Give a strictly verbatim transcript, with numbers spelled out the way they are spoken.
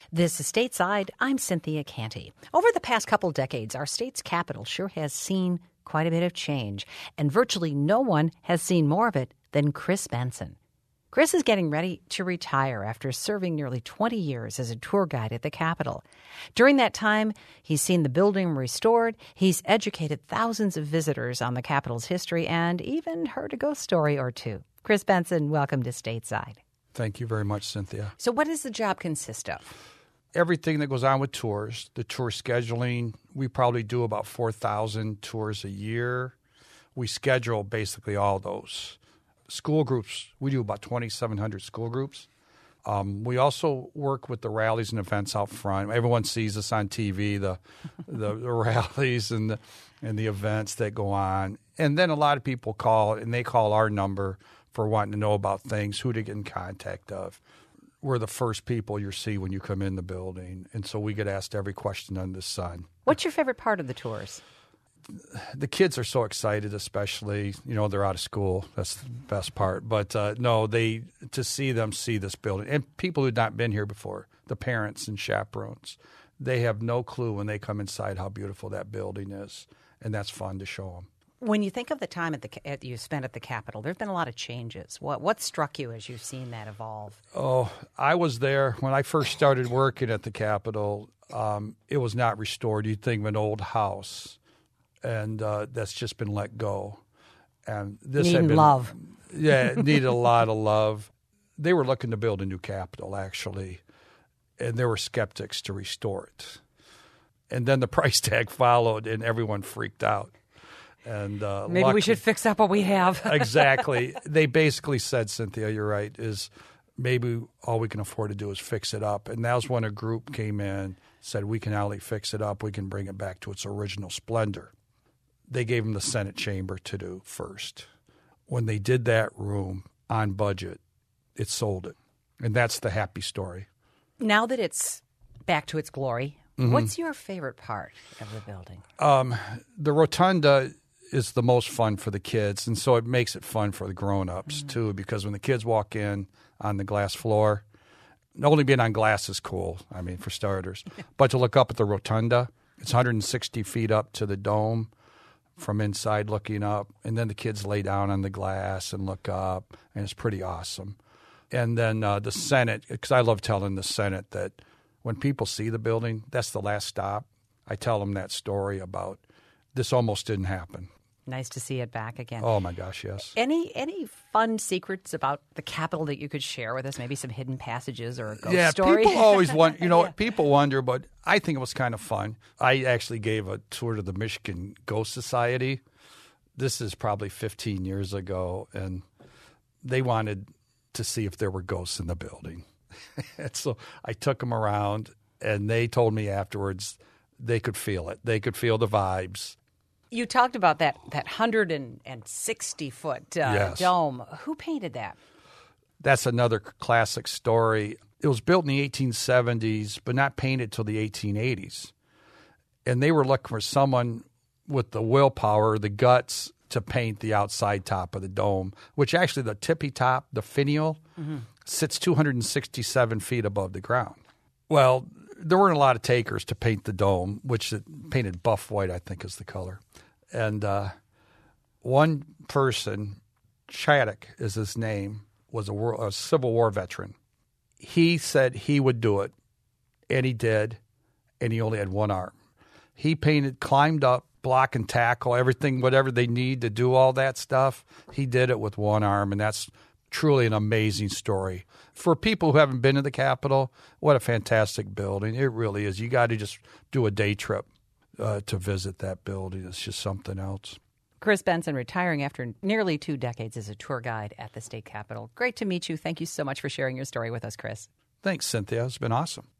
This is Stateside. I'm Cynthia Canty. Over the past couple decades, our state's capital sure has seen quite a bit of change, and virtually no one has seen more of it than Chris Benson. Chris is getting ready to retire after serving nearly twenty years as a tour guide at the Capitol. During that time, he's seen the building restored, he's educated thousands of visitors on the Capitol's history, and even heard a ghost story or two. Chris Benson, welcome to Stateside. Thank you very much, Cynthia. So what does the job consist of? Everything that goes on with tours, the tour scheduling. We probably do about four thousand tours a year. We schedule basically all those. School groups, we do about twenty-seven hundred school groups. Um, we also work with the rallies and events out front. Everyone sees us on T V, the the, the rallies and the, and the events that go on. And then a lot of people call, and they call our number for wanting to know about things, who to get in contact of. We're the first people you see when you come in the building, and so we get asked every question under the sun. What's your favorite part of the tours? The kids are so excited, especially, you know, they're out of school. That's the best part. But uh, no, they to see them see this building. And people who've not been here before, the parents and chaperones, they have no clue when they come inside how beautiful that building is, and that's fun to show them. When you think of the time at the at, you spent at the Capitol, there have been a lot of changes. What what struck you as you've seen that evolve? Oh, I was there when I first started working at the Capitol. Um, it was not restored. You'd think of an old house, and uh, that's just been let go. And this Needing had been love. Yeah, it needed a lot of love. They were looking to build a new Capitol, actually, and there were skeptics to restore it. And then the price tag followed, and everyone freaked out. And uh, Maybe luckily, we should fix up what we have. Exactly. They basically said, Cynthia, you're right, is maybe all we can afford to do is fix it up. And that was when a group came in, said we can not only fix it up, we can bring it back to its original splendor. They gave them the Senate chamber to do first. When they did that room on budget, it sold it. And that's the happy story. Now that it's back to its glory, mm-hmm. what's your favorite part of the building? Um, the rotunda is the most fun for the kids, and so it makes it fun for the grown-ups, mm-hmm. too, because when the kids walk in on the glass floor, only being on glass is cool, I mean, for starters. But to look up at the rotunda, it's one hundred sixty feet up to the dome from inside looking up, and then the kids lay down on the glass and look up, and it's pretty awesome. And then uh, the Senate, because I love telling the Senate that when people see the building, that's the last stop. I tell them that story about this almost didn't happen. Nice to see it back again. Oh, my gosh, yes. Any any fun secrets about the Capitol that you could share with us? Maybe some hidden passages or a ghost yeah, story? People always want, you know, yeah. people wonder, but I think it was kind of fun. I actually gave a tour to the Michigan Ghost Society. This is probably fifteen years ago, and they wanted to see if there were ghosts in the building. And so I took them around, and they told me afterwards they could feel it. They could feel the vibes. You talked about that that one hundred sixty foot uh, yes. dome. Who painted that? That's another classic story. It was built in the eighteen seventies, but not painted till the eighteen eighties. And they were looking for someone with the willpower, the guts, to paint the outside top of the dome, which actually the tippy top, the finial, mm-hmm. sits two hundred sixty-seven feet above the ground. Well, there weren't a lot of takers to paint the dome, which it painted buff white, I think is the color. And uh, one person, Chaddock is his name, was a, war, a Civil War veteran. He said he would do it, and he did, and he only had one arm. He painted, climbed up, block and tackle, everything, whatever they need to do all that stuff. He did it with one arm, and that's truly an amazing story. For people who haven't been to the Capitol, what a fantastic building. It really is. You got to just do a day trip uh, to visit that building. It's just something else. Chris Benson retiring after nearly two decades as a tour guide at the state Capitol. Great to meet you. Thank you so much for sharing your story with us, Chris. Thanks, Cynthia. It's been awesome.